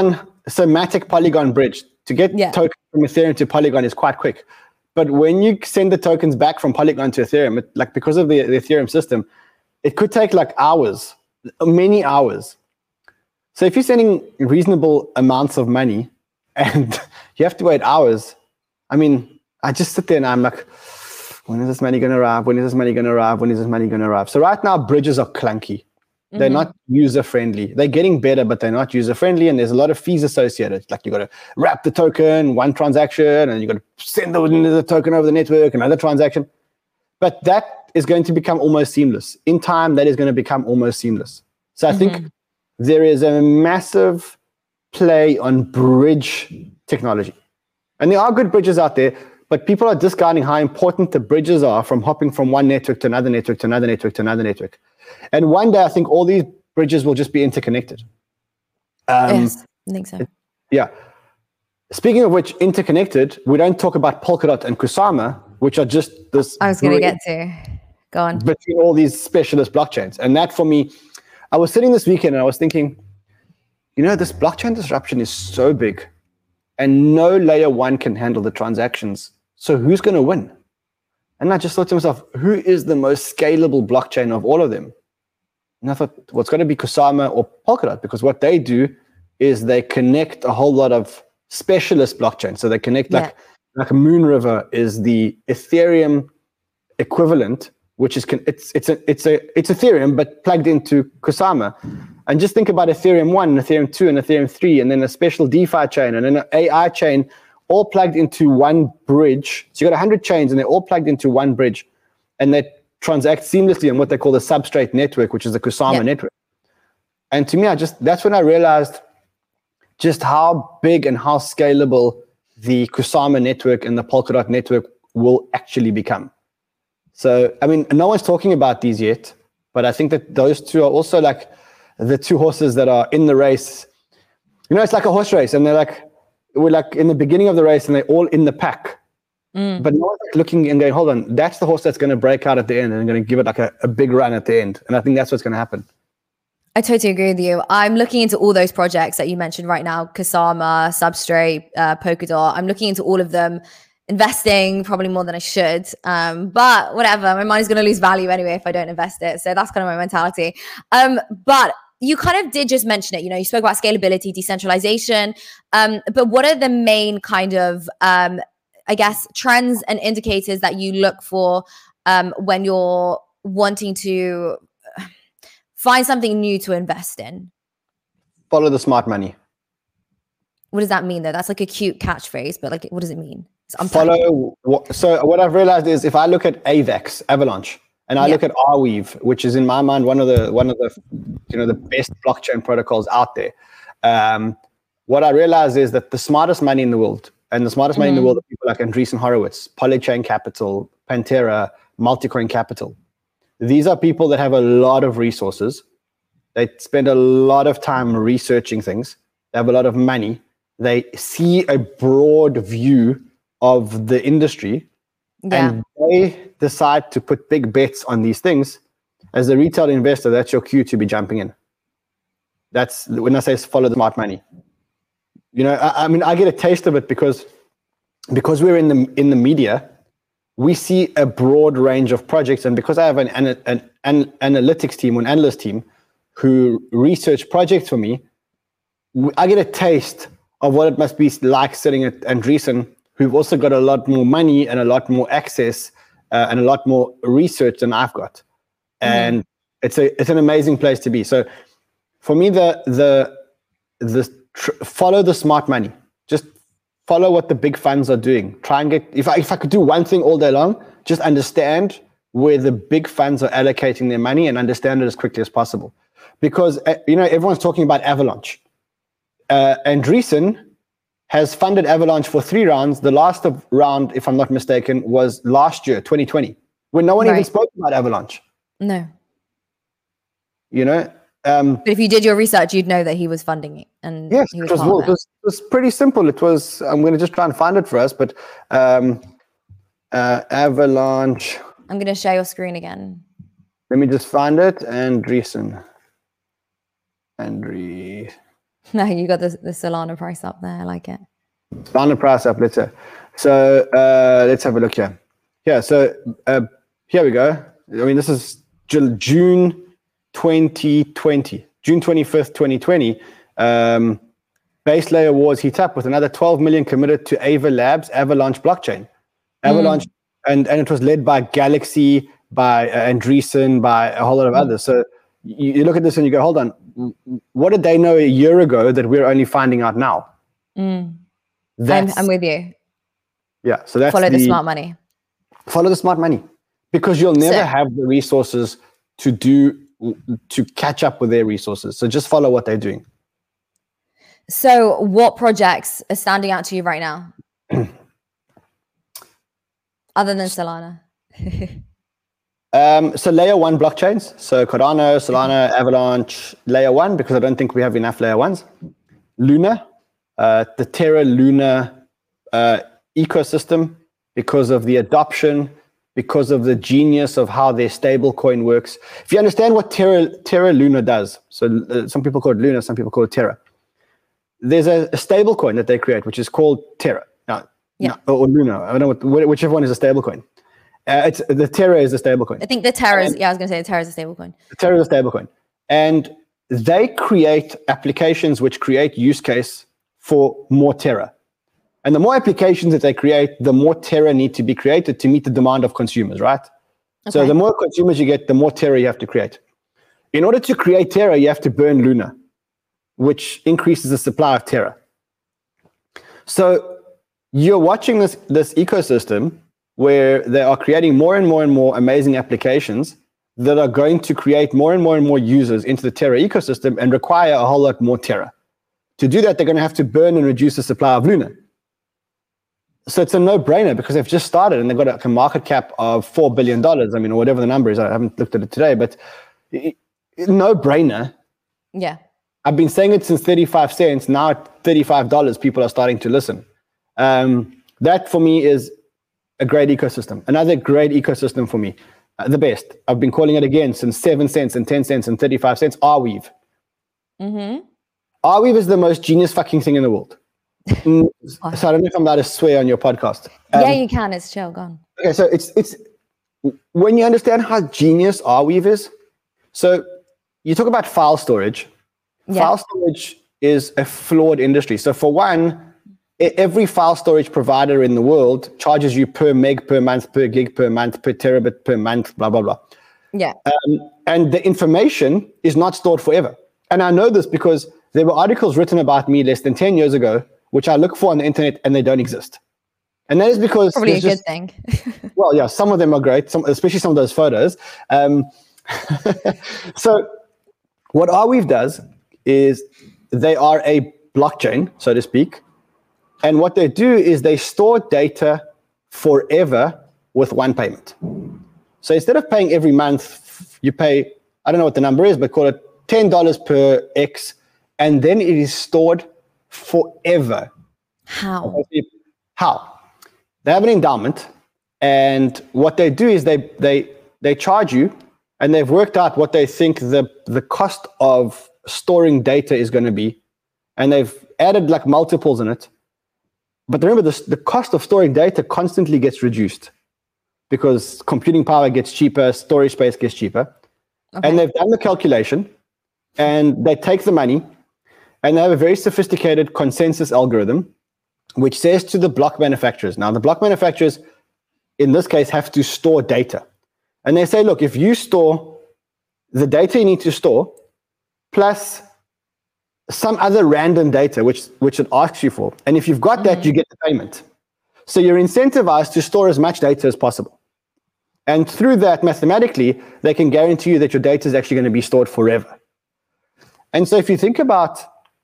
Matic Polygon bridge to get tokens from Ethereum to Polygon is quite quick. But when you send the tokens back from Polygon to Ethereum, because of the Ethereum system, it could take like hours, many hours. So if you're sending reasonable amounts of money and you have to wait hours, I mean, I just sit there and I'm like, when is this money going to arrive? When is this money going to arrive? When is this money going to arrive? So right now, bridges are clunky. They're not user-friendly. They're getting better, but they're not user-friendly, and there's a lot of fees associated. Like you got to wrap the token, one transaction, and you got to send the token over the network, another transaction. But that is going to become almost seamless. In time, that is going to become almost seamless. So I think there is a massive play on bridge technology. And there are good bridges out there, but people are discounting how important the bridges are from hopping from one network to another network to another network to another network. And one day, I think all these bridges will just be interconnected. Yes, I think so. Yeah. Speaking of which, interconnected, we don't talk about Polkadot and Kusama, which are just this. I was going to get to. Go on. Between all these specialist blockchains. And that, for me, I was sitting this weekend and I was thinking, you know, this blockchain disruption is so big and no layer one can handle the transactions. So who's going to win? And I just thought to myself, who is the most scalable blockchain of all of them? And I thought, well, it's going to be Kusama or Polkadot, because what they do is they connect a whole lot of specialist blockchains. So they connect like Moonriver is the Ethereum equivalent, which is it's Ethereum, but plugged into Kusama. And just think about Ethereum 1, and Ethereum 2, and Ethereum 3, and then a special DeFi chain, and then an AI chain, all plugged into one bridge. So you got 100 chains, and they're all plugged into one bridge, and they transact seamlessly on what they call the substrate network, which is the Kusama network. And to me, that's when I realized just how big and how scalable the Kusama network and the Polkadot network will actually become. So, I mean, no one's talking about these yet, but I think that those two are also like the two horses that are in the race. You know, it's like a horse race, and we're like in the beginning of the race, and they're all in the pack. But no one's like looking and going, hold on, that's the horse that's going to break out at the end and going to give it like a big run at the end. And I think that's what's going to happen. I totally agree with you. I'm looking into all those projects that you mentioned right now, Kusama, Substrate, Polkadot. I'm looking into all of them, investing probably more than I should. But whatever, my money's going to lose value anyway if I don't invest it. So that's kind of my mentality. But you kind of did just mention it. You know, you spoke about scalability, decentralization. But what are the main kind of, I guess, trends and indicators that you look for when you're wanting to find something new to invest in? Follow the smart money. What does that mean, though? That's like a cute catchphrase, but like, what does it mean? So what I've realized is if I look at AVAX, Avalanche, and I look at Arweave, which is in my mind one of the the best blockchain protocols out there. What I realize is that the smartest money in the world, and the smartest money in the world are people like Andreessen Horowitz, Polychain Capital, Pantera, Multicoin Capital. These are people that have a lot of resources. They spend a lot of time researching things. They have a lot of money. They see a broad view of the industry, and they decide to put big bets on these things. As a retail investor, that's your cue to be jumping in. That's when I say follow the smart money. You know, I mean, I get a taste of it because we're in the media. We see a broad range of projects, and because I have an analytics team, or an analyst team, who research projects for me, I get a taste of what it must be like sitting at Andreessen, who've also got a lot more money and a lot more access and a lot more research than I've got, and it's an amazing place to be. So, for me, follow the smart money. Just follow what the big funds are doing. Try and get, if I could do one thing all day long, just understand where the big funds are allocating their money and understand it as quickly as possible. Because, everyone's talking about Avalanche. Andreessen has funded Avalanche for 3 rounds. The last round, if I'm not mistaken, was last year, 2020, when no one even spoke about Avalanche. No. But if you did your research, you'd know that he was funding it, and yes, he was it was pretty simple. It was, I'm going to just try and find it for us, but Avalanche. I'm going to share your screen again. Let me just find it. Andreessen. No, you got the Solana price up there. I like it. Solana price up. Let's say. So let's have a look here. Yeah. So here we go. I mean, this is June 2020, June 25th, 2020. Base layer wars heat up with another 12 million committed to Ava Labs Avalanche blockchain. Avalanche, and it was led by Galaxy, by Andreessen, by a whole lot of others. So you look at this and you go, hold on, what did they know a year ago that we're only finding out now? I'm with you. Yeah, so that's follow the smart money. Follow the smart money, because you'll never have the resources to catch up with their resources. So just follow what they're doing. So what projects are standing out to you right now? Other than Solana? So layer 1 blockchains. So Cardano, Solana, Avalanche, layer 1, because I don't think we have enough layer 1s. Luna, the Terra Luna ecosystem, because of the adoption, because of the genius of how their stable coin works. If you understand what Terra Luna does, so some people call it Luna, some people call it Terra. There's a stable coin that they create, which is called Terra. Or Luna. I don't know whichever one is a stable coin. It's the Terra is a stable coin. I think the Terra is, I was going to say the Terra is a stable coin. The Terra is a stable coin. And they create applications which create use case for more Terra. And the more applications that they create, the more Terra need to be created to meet the demand of consumers, right? So the more consumers you get, the more Terra you have to create. In order to create Terra, you have to burn Luna, which increases the supply of Terra. So you're watching this ecosystem where they are creating more and more and more amazing applications that are going to create more and more and more users into the Terra ecosystem and require a whole lot more Terra. To do that, they're going to have to burn and reduce the supply of Luna. So it's a no-brainer because they've just started and they've got a market cap of $4 billion. I mean, or whatever the number is. I haven't looked at it today, but no-brainer. Yeah. I've been saying it since 35 cents. Now at $35, people are starting to listen. That for me is a great ecosystem. Another great ecosystem for me. The best. I've been calling it again since 7 cents and 10 cents and 35 cents. Arweave. Mm-hmm. Arweave is the most genius fucking thing in the world. So I don't know if I'm allowed to swear on your podcast. Yeah, you can. It's chill. Go on. Okay, so it's when you understand how genius Arweave is. So you talk about file storage. Yeah. File storage is a flawed industry. So for one, every file storage provider in the world charges you per meg per month, per gig per month, per terabit per month, blah, blah, blah. Yeah. And the information is not stored forever. And I know this because there were articles written about me less than 10 years ago, which I look for on the internet and they don't exist. And that is because... Probably a good thing. Well, yeah, some of them are great, especially some of those photos. So what Arweave does is they are a blockchain, so to speak. And what they do is they store data forever with one payment. So instead of paying every month, you pay, I don't know what the number is, but call it $10 per X, and then it is stored forever. How? How? They have an endowment, and what they do is they charge you, and they've worked out what they think the cost of storing data is going to be, and they've added like multiples in it. But remember, the cost of storing data constantly gets reduced because computing power gets cheaper, storage space gets cheaper. Okay. And they've done the calculation, and they take the money, and they have a very sophisticated consensus algorithm, which says to the block manufacturers. Now, the block manufacturers, in this case, have to store data. And they say, look, if you store the data you need to store, plus some other random data, which it asks you for. And if you've got that, you get the payment. So you're incentivized to store as much data as possible. And through that, mathematically, they can guarantee you that your data is actually going to be stored forever. And so if you think about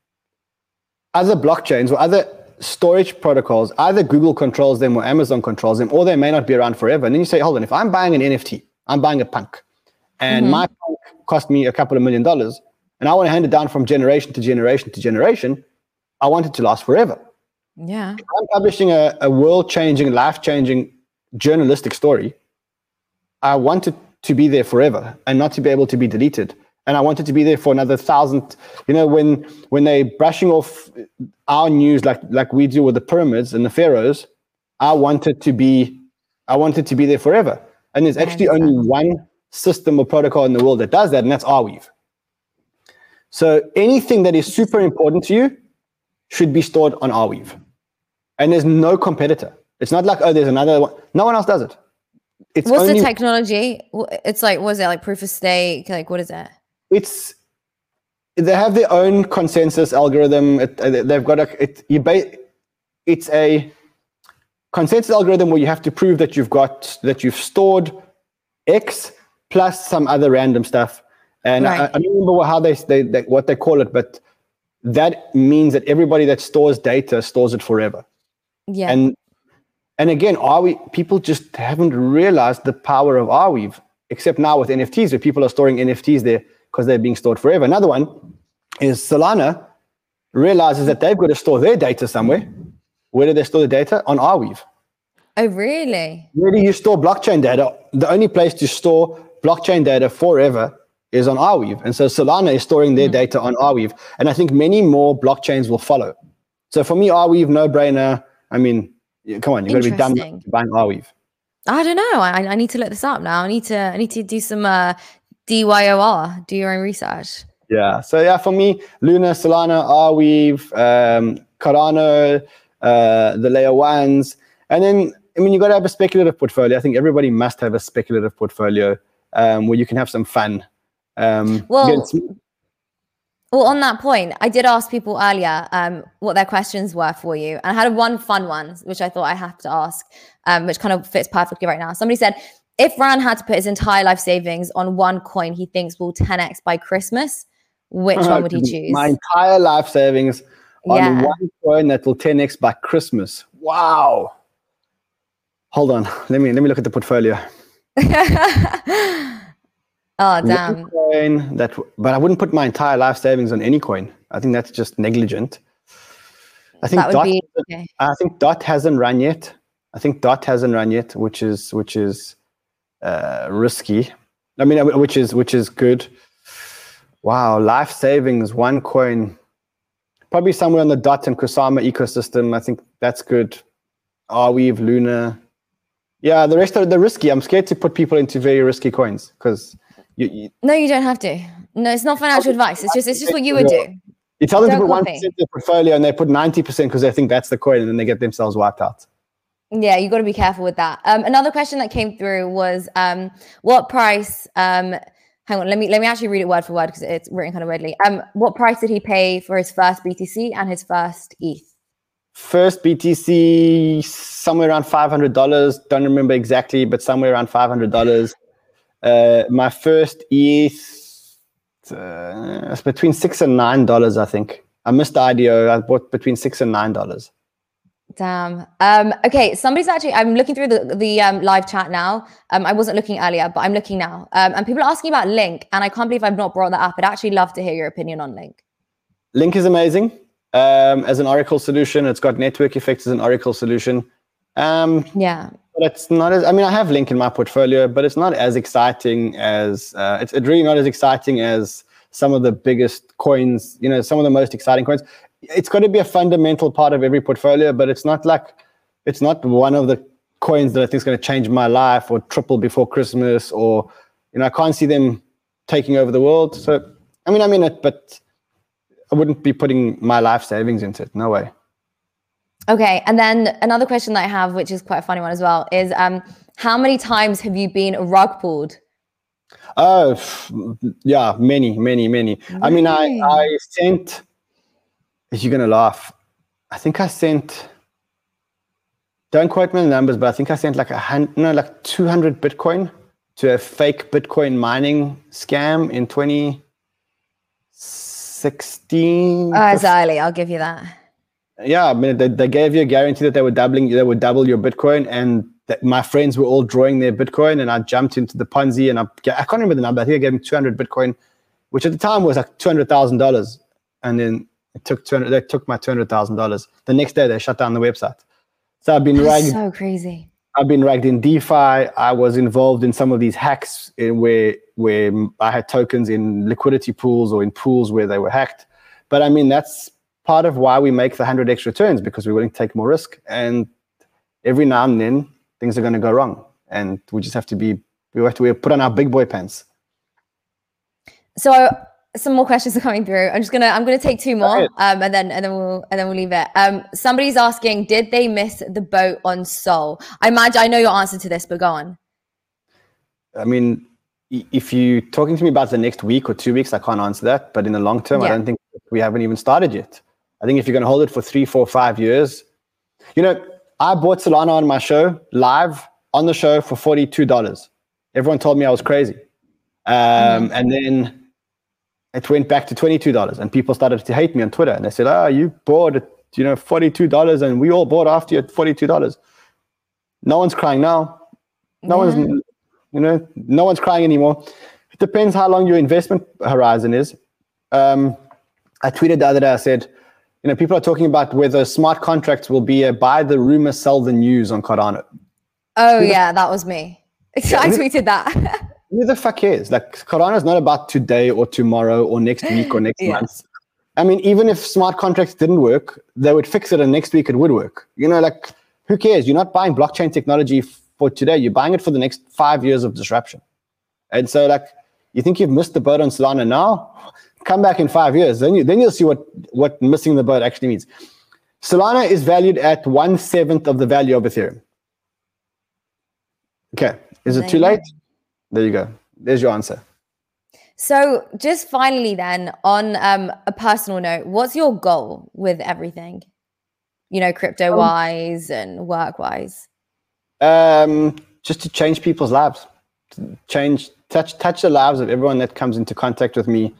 other blockchains or other storage protocols, either Google controls them or Amazon controls them, or they may not be around forever. And then you say, hold on, if I'm buying an NFT, I'm buying a punk, and my punk cost me a couple of $1 million, and I want to hand it down from generation to generation to generation, I want it to last forever. Yeah. If I'm publishing a world-changing, life-changing journalistic story, I want it to be there forever and not to be able to be deleted. And I want it to be there for another 1,000. You know, when they're brushing off our news like we do with the pyramids and the pharaohs, I want it to be there forever. And there's actually only one system or protocol in the world that does that, and that's Arweave. So anything that is super important to you should be stored on Arweave. And there's no competitor. It's not like, oh, there's another one. No one else does it. What's the technology? It's like, what is it, like proof of stake? Like, what is that? They have their own consensus algorithm. They've got it's a consensus algorithm where you have to prove that you've stored X plus some other random stuff. And I don't remember how they what they call it, but that means that everybody that stores data stores it forever. Yeah. And again, people just haven't realized the power of Arweave, except now with NFTs, where people are storing NFTs there because they're being stored forever. Another one is Solana realizes that they've got to store their data somewhere. Where do they store the data? On Arweave. Oh, really? Where do you store blockchain data? The only place to store blockchain data forever is on Arweave. And so Solana is storing their data on Arweave. And I think many more blockchains will follow. So for me, Arweave, no brainer. I mean, come on, you've got to be dumb buying Arweave. I don't know. I need to look this up now. I need to do some DYOR, do your own research. Yeah. So yeah, for me, Luna, Solana, Arweave, Cardano, the layer ones. And then I mean, you got to have a speculative portfolio. I think everybody must have a speculative portfolio where you can have some fun. Well, on that point, I did ask people earlier what their questions were for you. And I had one fun one, which I thought I have to ask, which kind of fits perfectly right now. Somebody said, if Ran had to put his entire life savings on one coin he thinks will 10x by Christmas, which one would he choose? My entire life savings on one coin that will 10x by Christmas. Wow. Hold on. Let me look at the portfolio. Oh, damn. Coin but I wouldn't put my entire life savings on any coin. I think that's just negligent. I think DOT hasn't run yet. Which is risky. I mean, which is good. Wow, life savings, one coin, probably somewhere on the DOT and Kusama ecosystem. I think that's good. Arweave, Luna. Yeah, the rest of the risky. I'm scared to put people into very risky coins because no, you don't have to. No, it's not financial advice. It's just what you would do. You tell them to put 1% in their portfolio and they put 90% because they think that's the coin and then they get themselves wiped out. Yeah, you got to be careful with that. Another question that came through was what price? Hang on, let me actually read it word for word because it's written kind of weirdly. What price did he pay for his first BTC and his first ETH? First BTC somewhere around $500. Don't remember exactly, but somewhere around $500. My first ETH it's between $6 and $9, I think. I missed the IDO. I bought between $6 and $9. Damn. Okay, I'm looking through the live chat now. I wasn't looking earlier, but I'm looking now. And people are asking about Link, and I can't believe I've not brought that up. I'd actually love to hear your opinion on Link. Link is amazing. As an Oracle solution, it's got network effects as an Oracle solution. But it's not as, I mean, I have Link in my portfolio, but it's not as exciting as, it's really not as exciting as some of the biggest coins, some of the most exciting coins. It's got to be a fundamental part of every portfolio, but it's not one of the coins that I think is going to change my life or triple before Christmas or, I can't see them taking over the world. So, I mean, I'm in it, but I wouldn't be putting my life savings into it. No way. Okay. And then another question that I have, which is quite a funny one as well, is how many times have you been rug pulled? Oh, yeah, many. Really? I mean, I sent, you're going to laugh. I think I sent, don't quote me on the numbers, but I think I sent like 200 Bitcoin to a fake Bitcoin mining scam in 2016. Oh, it's early. I'll give you that. Yeah, I mean, they gave you a guarantee that they would double your Bitcoin, and my friends were all drawing their Bitcoin, and I jumped into the Ponzi, and I can't remember the number. I think I gave them 200 Bitcoin, which at the time was like $200,000, and then they took my $200,000. The next day, they shut down the website. So I've been ragged. So crazy. I've been ragged in DeFi. I was involved in some of these hacks where I had tokens in liquidity pools or in pools where they were hacked. But I mean, that's part of why we make the 100x returns, because we're willing to take more risk. And every now and then things are going to go wrong. And we just have to put on our big boy pants. So some more questions are coming through. I'm going to take two more, and then we'll leave it. Somebody's asking, did they miss the boat on Sol? I know your answer to this, but go on. I mean, if you're talking to me about the next week or 2 weeks, I can't answer that. But in the long term, I don't think we haven't even started yet. I think if you're going to hold it for 3, 4, 5 years, I bought Solana on my show live on the show for $42. Everyone told me I was crazy. And then it went back to $22 and people started to hate me on Twitter. And they said, oh, you bought at, $42 and we all bought after you at $42. No one's crying now. No one's crying anymore. It depends how long your investment horizon is. I tweeted the other day, I said, people are talking about whether smart contracts will be a buy the rumor, sell the news on Cardano. Oh, yeah, that was me. I tweeted that. Who the fuck cares? Like, Cardano is not about today or tomorrow or next week or next month. I mean, even if smart contracts didn't work, they would fix it and next week it would work. Who cares? You're not buying blockchain technology for today. You're buying it for the next 5 years of disruption. And so, you think you've missed the boat on Solana now? Come back in 5 years, then you'll see what missing the boat actually means. Solana is valued at 1/7 of the value of Ethereum. Okay. Is it too late? There you go. There's your answer. So just finally then, on a personal note, what's your goal with everything? You know, crypto-wise and work-wise? Just to change people's lives. Touch the lives of everyone that comes into contact with me.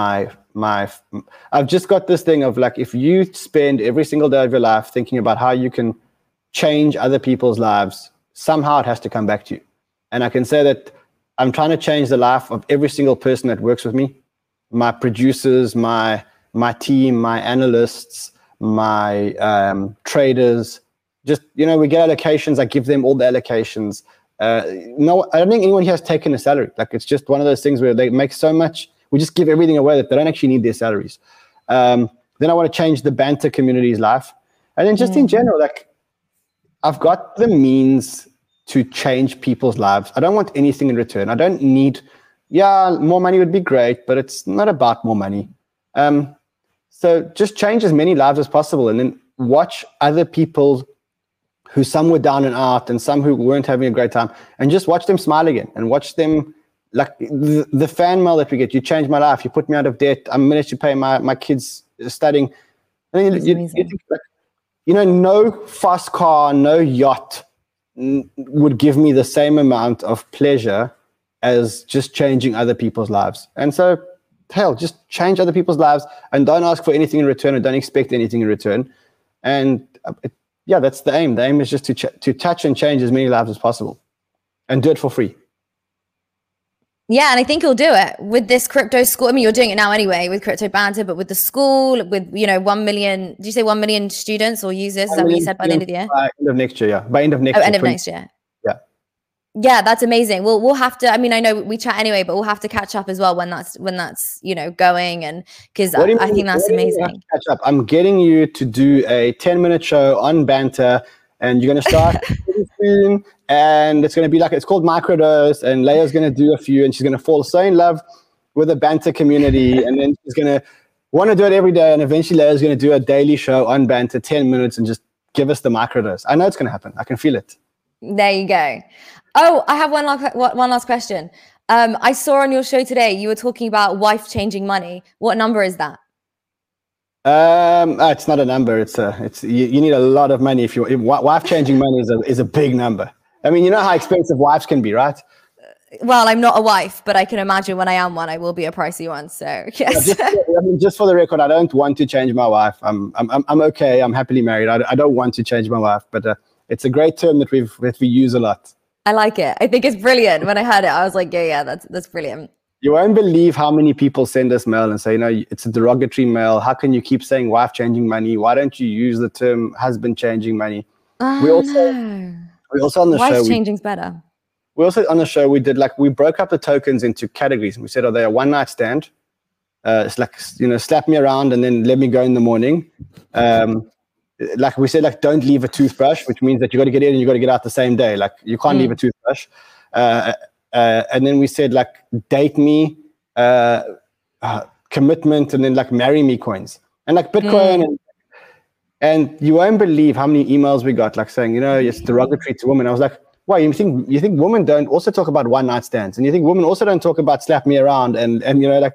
I've just got this thing of like, if you spend every single day of your life thinking about how you can change other people's lives, somehow it has to come back to you. And I can say that I'm trying to change the life of every single person that works with me, my producers, my team, my analysts, my traders. Just, you know, we get allocations. I give them all the allocations. No, I don't think anyone here has taken a salary. Like, it's just one of those things where they make so much. We just give everything away that they don't actually need their salaries. Then I want to change the banter community's life. And then just in general, like, I've got the means to change people's lives. I don't want anything in return. I don't need, more money would be great, but it's not about more money. So just change as many lives as possible, and then watch other people who some were down and out and some who weren't having a great time, and just watch them smile again, and watch them, like the fan mail that we get. You changed my life. You put me out of debt. I managed to pay my kids studying. And then you think, like, you know, no fast car, no yacht would give me the same amount of pleasure as just changing other people's lives. And so, hell, just change other people's lives and don't ask for anything in return, or don't expect anything in return. And that's the aim. The aim is just to touch and change as many lives as possible, and do it for free. Yeah, and I think you'll do it with this crypto school. I mean, you're doing it now anyway with Crypto Banter, but with the school, with, you know, 1 million, did you say 1 million students or users? Is that what you said by the end of the year? By end of next year, yeah. By end of next year. End of next year. Yeah. Yeah, that's amazing. We'll have to, I mean, I know we chat anyway, but we'll have to catch up as well when that's, you know, going, and because I think that's amazing. Catch up. I'm getting you to do a 10-minute show on Banter, and you're going to start soon, and it's going to be like, it's called Microdose, and Leia's going to do a few, and she's going to fall so in love with the Banter community, and then she's going to want to do it every day, and eventually Leia's going to do a daily show on Banter, 10 minutes, and just give us the microdose. I know it's going to happen. I can feel it. There you go. Oh, I have one last question. I saw on your show today, you were talking about wife changing money. What number is that? It's not a number. You need a lot of money if wife changing money is a big number. I mean, you know how expensive wives can be, right? Well, I'm not a wife, but I can imagine when I am one, I will be a pricey one. So yes. Just for the record, I don't want to change my wife. I'm okay. I'm happily married. I don't want to change my wife, but it's a great term that we use a lot. I like it. I think it's brilliant. When I heard it, I was like, yeah, that's brilliant. You won't believe how many people send us mail and say, you know, it's a derogatory mail. How can you keep saying wife changing money? Why don't you use the term husband changing money? We also on the show. Wife changing's better. We also on the show, we broke up the tokens into categories. And we said, are they a one night stand? It's like, you know, slap me around and then let me go in the morning. Like we said, like, don't leave a toothbrush, which means that you got to get in and you got to get out the same day. Like, you can't leave a toothbrush. And then we said, like, date me, commitment, and then like marry me coins, and like Bitcoin. And you won't believe how many emails we got, like saying, you know, it's derogatory to women. I was like, why, you think women don't also talk about one night stands, and you think women also don't talk about slap me around, and you know, like,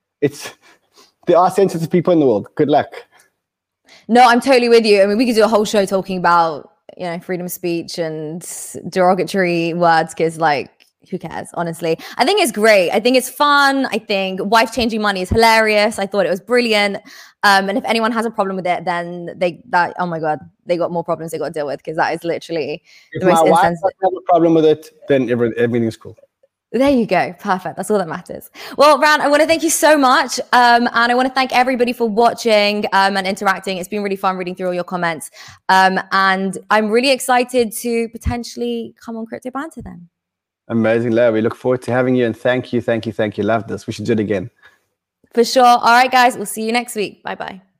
there are sensitive people in the world. Good luck. No, I'm totally with you. I mean, we could do a whole show talking about, you know, freedom of speech and derogatory words, because, like, who cares, honestly? I think it's great. I think it's fun. I think wife changing money is hilarious. I thought it was brilliant. And if anyone has a problem with it, then oh my God, they got more problems they got to deal with, because that is literally the most insensitive. If my wife doesn't have a problem with it, then everything's cool. There you go. Perfect. That's all that matters. Well, Ran, I want to thank you so much. And I want to thank everybody for watching and interacting. It's been really fun reading through all your comments. And I'm really excited to potentially come on Crypto Banter then. Amazing, Leia. We look forward to having you, and thank you. Love this. We should do it again. For sure. All right, guys. We'll see you next week. Bye-bye.